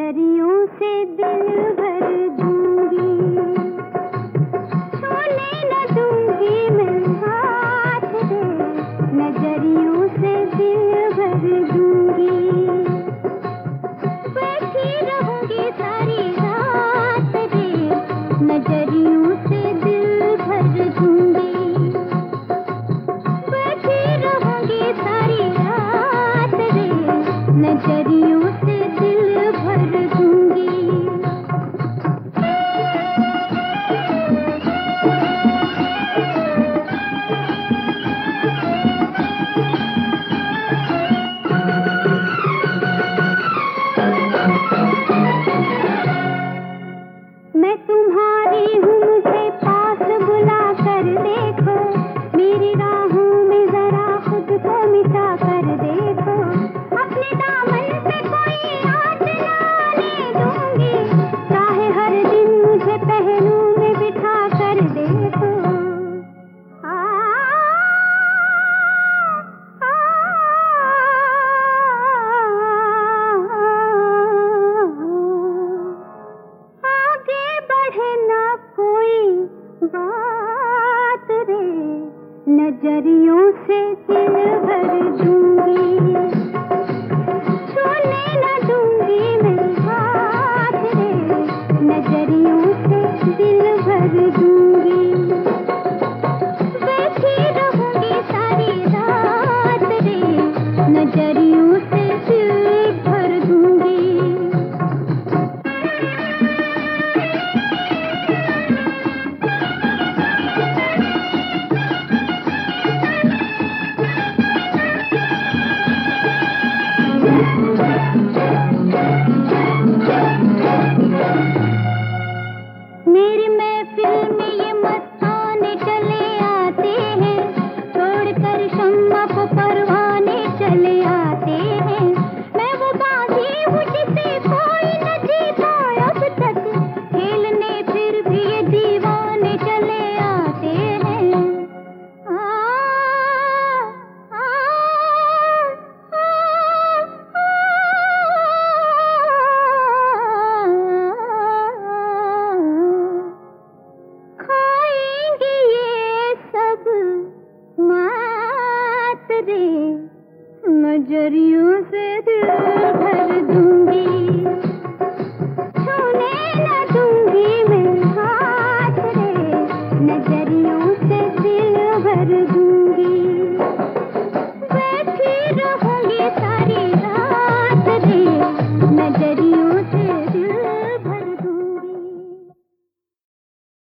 नजरियों से दिल भर दूंगी, छूने न दूंगी मैं हाथ रे, नजरियों से दिल भर दूंगी। बैठी रहूंगी सारी रात रे, नजरियों से दिल भर दूंगी। बैठी रहूंगी सारी रात रे, नजरियों से दिल भर दूंगी। मैं तुम्हारी हूँ, मुझे पास बुला कर देखो, मेरी राहों में जरा खुद को मिटा कर देखो। अपने दामन पे कोई आँच ना आने दूंगी, चाहे हर दिन मुझे पहलू में बिठा कर देखो। आगे बढ़े ना कोई बात रे, नजरियों से दिल भर दूंगी। छूने न दूंगी मैं हाथ रे, नजरियों से दिल भर दूंगी। बैठी रहूंगी सारी रात रे, नजरियों से दिल भर दूंगी। मेरी महफिल में ये मस्ताने चले आते हैं, छोड़कर शम्मा को परवाने चले आते हैं। मैं वो बाजी हूँ जिसे कोई न जीता अब तक, खेलने फिर भी ये दीवाने चले आते हैं। खाएंगे ये सब मात रे, नजरियों से दिल भर दूंगी। छूने न दूंगी मैं हाथ रे, नजरियों से दिल भर दूंगी। बैठी रहूंगी सारी रात रे, नजरियों